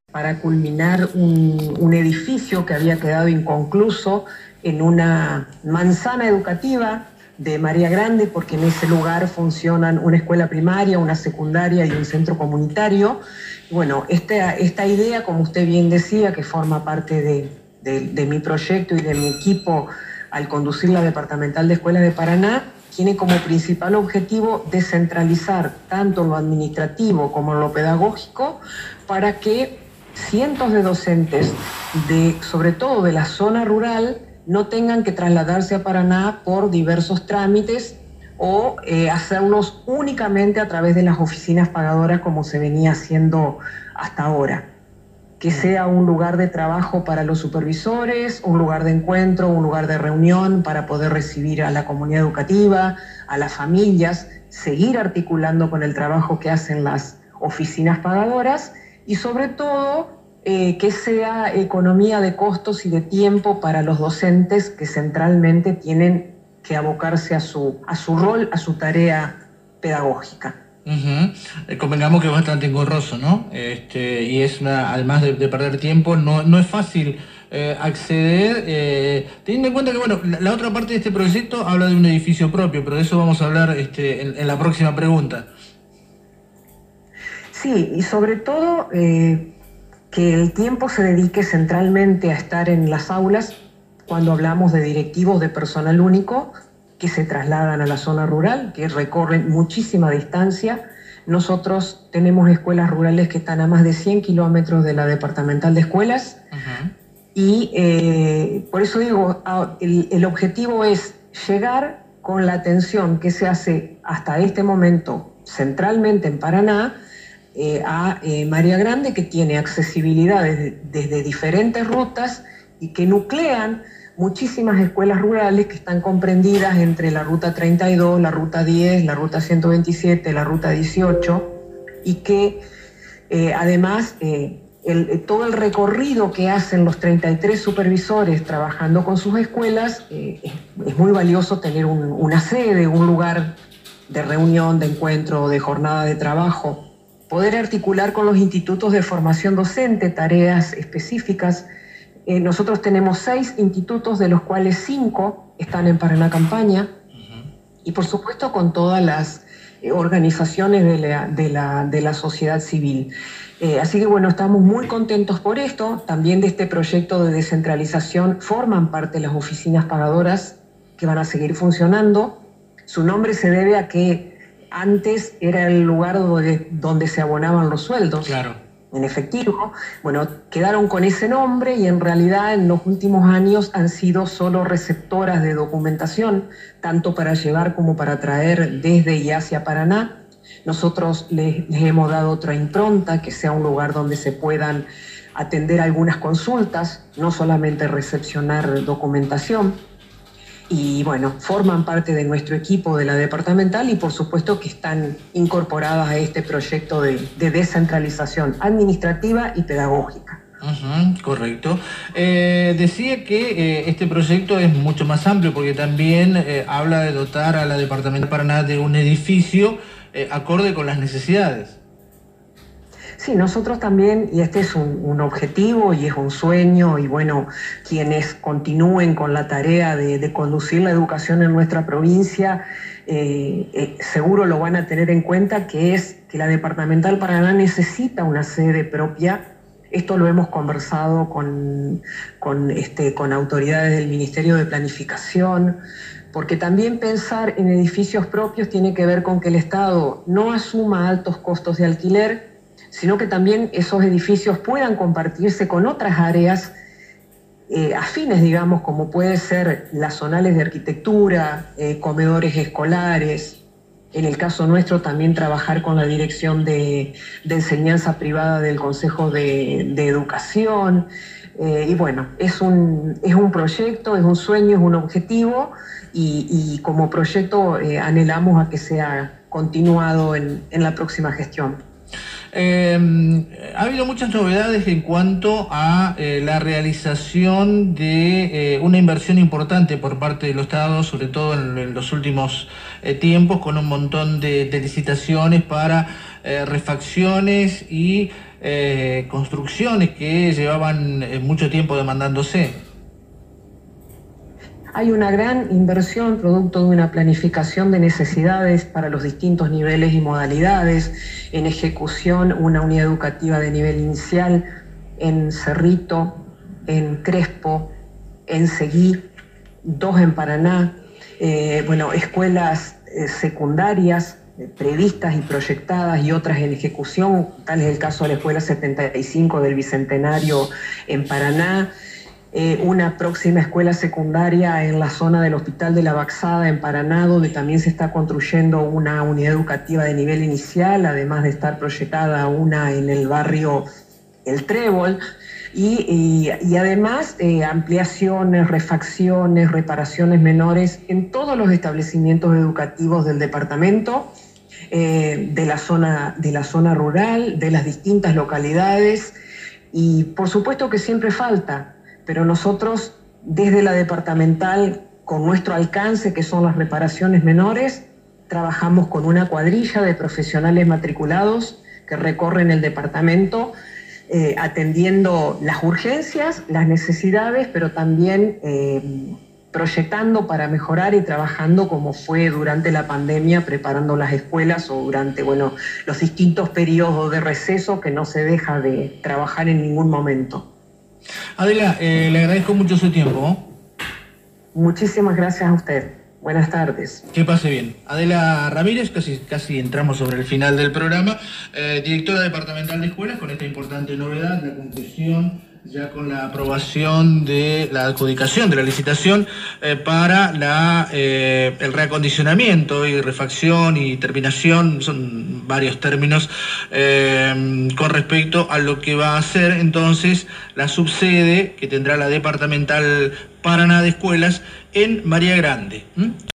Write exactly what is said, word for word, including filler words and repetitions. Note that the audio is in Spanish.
para culminar un, un edificio que había quedado inconcluso en una manzana educativa de María Grande, porque en ese lugar funcionan una escuela primaria, una secundaria y un centro comunitario. Bueno, esta, esta idea, como usted bien decía, que forma parte de, de, de mi proyecto y de mi equipo al conducir la Departamental de Escuelas de Paraná, tiene como principal objetivo descentralizar tanto lo administrativo como lo pedagógico para que cientos de docentes, de, sobre todo de la zona rural, no tengan que trasladarse a Paraná por diversos trámites o eh, hacerlos únicamente a través de las oficinas pagadoras como se venía haciendo hasta ahora. Que sea un lugar de trabajo para los supervisores, un lugar de encuentro, un lugar de reunión para poder recibir a la comunidad educativa, a las familias, seguir articulando con el trabajo que hacen las oficinas pagadoras y sobre todo eh, que sea economía de costos y de tiempo para los docentes que centralmente tienen que abocarse a su, a su rol, a su tarea pedagógica. Uh-huh. Eh, convengamos que es bastante engorroso, ¿no? Este, y es una, además de, de perder tiempo, no, no es fácil eh, acceder, eh, teniendo en cuenta que, bueno, la, la otra parte de este proyecto habla de un edificio propio, pero de eso vamos a hablar este, en, en la próxima pregunta. Sí, y sobre todo eh, que el tiempo se dedique centralmente a estar en las aulas cuando hablamos de directivos de personal único que se trasladan a la zona rural, que recorren muchísima distancia. Nosotros tenemos escuelas rurales que están a más de cien kilómetros de la Departamental de Escuelas. Uh-huh. Y eh, por eso digo, el, el objetivo es llegar con la atención que se hace hasta este momento centralmente en Paraná eh, a eh, María Grande, que tiene accesibilidad desde, desde diferentes rutas y que nuclean muchísimas escuelas rurales que están comprendidas entre la ruta treinta y dos, la ruta diez, la ruta ciento veintisiete, la ruta dieciocho, y que eh, además eh, el, todo el recorrido que hacen los treinta y tres supervisores trabajando con sus escuelas, eh, es, es muy valioso tener un, una sede, un lugar de reunión, de encuentro, de jornada de trabajo, poder articular con los institutos de formación docente tareas específicas. Eh, nosotros tenemos seis institutos, de los cuales cinco están en Paraná Campaña, uh-huh. Y por supuesto con todas las eh, organizaciones de la, de, la, de la sociedad civil. Eh, así que bueno, estamos muy contentos por esto. También de este proyecto de descentralización forman parte las oficinas pagadoras que van a seguir funcionando. Su nombre se debe a que antes era el lugar donde, donde se abonaban los sueldos. Claro. En efectivo, bueno, quedaron con ese nombre y en realidad en los últimos años han sido solo receptoras de documentación, tanto para llevar como para traer desde y hacia Paraná. Nosotros les, les hemos dado otra impronta, que sea un lugar donde se puedan atender algunas consultas, no solamente recepcionar documentación. Y bueno, forman parte de nuestro equipo de la departamental y por supuesto que están incorporadas a este proyecto de, de descentralización administrativa y pedagógica. Uh-huh, correcto. Eh, decía que eh, este proyecto es mucho más amplio porque también eh, habla de dotar a la Departamental de Paraná de un edificio eh, acorde con las necesidades. Sí, nosotros también, y este es un, un objetivo y es un sueño, y bueno, quienes continúen con la tarea de, de conducir la educación en nuestra provincia, eh, eh, seguro lo van a tener en cuenta, que es que la Departamental Paraná necesita una sede propia. Esto lo hemos conversado con, con, este, con autoridades del Ministerio de Planificación, porque también pensar en edificios propios tiene que ver con que el Estado no asuma altos costos de alquiler, sino que también esos edificios puedan compartirse con otras áreas eh, afines, digamos, como puede ser las zonales de arquitectura, eh, comedores escolares. En el caso nuestro también trabajar con la Dirección de, de Enseñanza Privada del Consejo de, de Educación. Eh, y bueno, es un, es un proyecto, es un sueño, es un objetivo y, y como proyecto eh, anhelamos a que sea continuado en, en la próxima gestión. Eh, ha habido muchas novedades en cuanto a eh, la realización de eh, una inversión importante por parte del Estado, sobre todo en, en los últimos eh, tiempos, con un montón de, de licitaciones para eh, refacciones y eh, construcciones que llevaban eh, mucho tiempo demandándose. Hay una gran inversión producto de una planificación de necesidades para los distintos niveles y modalidades. En ejecución, una unidad educativa de nivel inicial en Cerrito, en Crespo, en Seguí, dos en Paraná. Eh, bueno, escuelas eh, secundarias eh, previstas y proyectadas y otras en ejecución, tal es el caso de la Escuela setenta y cinco del Bicentenario en Paraná. Eh, una próxima escuela secundaria en la zona del Hospital de la Baxada en Paraná, donde también se está construyendo una unidad educativa de nivel inicial, además de estar proyectada una en el barrio El Trébol, y, y, y además eh, ampliaciones, refacciones, reparaciones menores en todos los establecimientos educativos del departamento, eh, de, la zona, de la zona rural, de las distintas localidades, y por supuesto que siempre falta. Pero nosotros, desde la departamental, con nuestro alcance, que son las reparaciones menores, trabajamos con una cuadrilla de profesionales matriculados que recorren el departamento, eh, atendiendo las urgencias, las necesidades, pero también eh, proyectando para mejorar y trabajando como fue durante la pandemia, preparando las escuelas o durante, bueno, los distintos periodos de receso que no se deja de trabajar en ningún momento. Adela, eh, le agradezco mucho su tiempo. Muchísimas gracias a usted. Buenas tardes. Que pase bien. Adela Ramírez, casi, casi entramos sobre el final del programa, eh, directora departamental de escuelas, con esta importante novedad, la conclusión ya con la aprobación de la adjudicación de la licitación eh, para la, eh, el reacondicionamiento y refacción y terminación, son varios términos, eh, con respecto a lo que va a hacer entonces la subsede que tendrá la departamental Paraná de Escuelas en María Grande. ¿Mm?